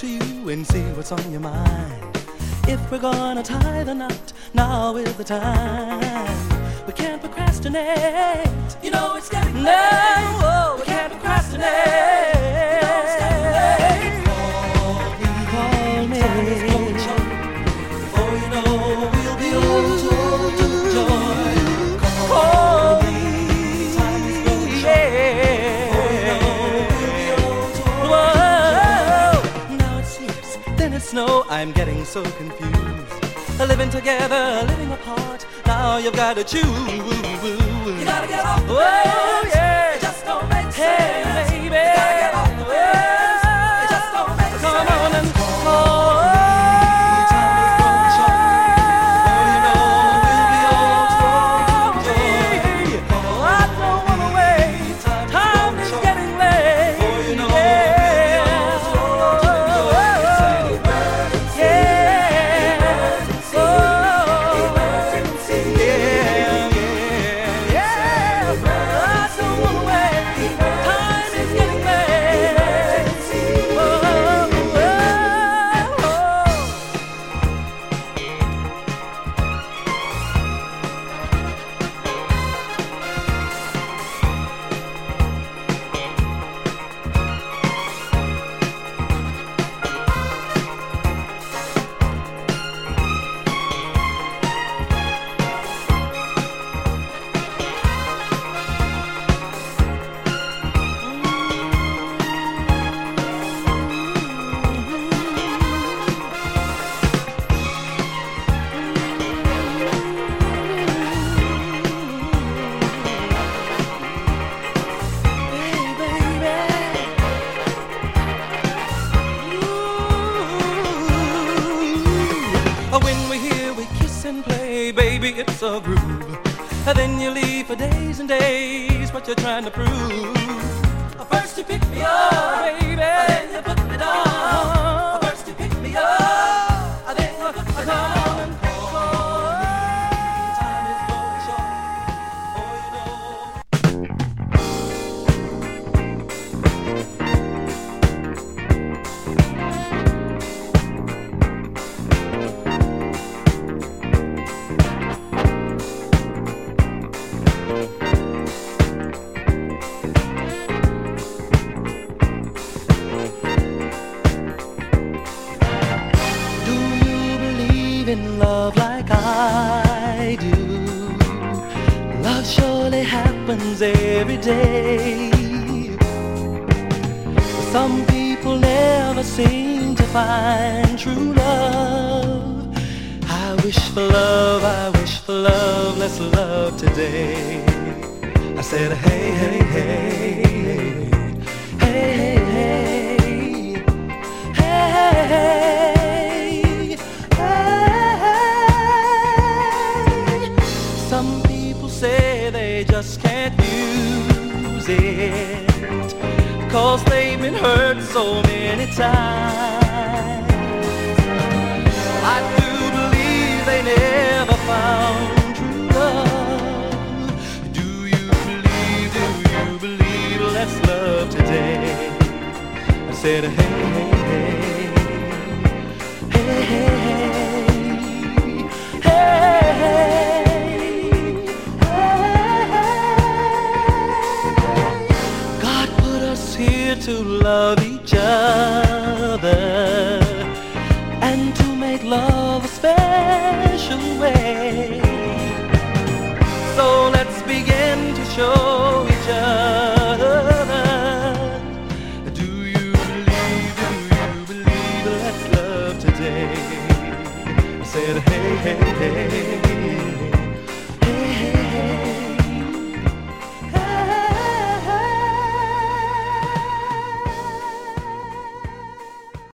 to you and see what's on your mind. If we're gonna tie the knot, now is the time. We can't procrastinate. You know it's getting late. No, we can't procrastinate. You know it's getting late. Call me. Time is going short. Before you know, we'll be old to the joy. Call me. Time is going short. Before you know, we'll be old to the joy. Now it sleeps, then it snows. I'm getting so confused. Living together, living apart. Now you've got to choose. You gotta get off the bed. Yeah. It just don't make sense. Hey, baby. You gotta get off the bed. It just don't make sense. Come on and call. Time is going short. Before you know, we'll be old to the joy. I don't wanna wait. Time is getting late. Before you know, we'll be old to the joy. Baby, it's a groove. Then you leave for days and days. What you're trying to prove? First you pick me up, baby, then you put me down. First you pick me up, then you put me down and call. Time is going short. Before you know. In love like I do, love surely happens every day. Some people never seem to find true love. I wish for love, I wish for love, let's love today. I said hey, hey, hey, hey, hey, hey, hey, hey. Some people say they just can't use it, 'cause they've been hurt so many times. I do believe they never found true love. Do you believe, let's love today. I said hey, hey, hey, hey, hey, hey, hey. Here to love each other and to make love a special way. So let's begin to show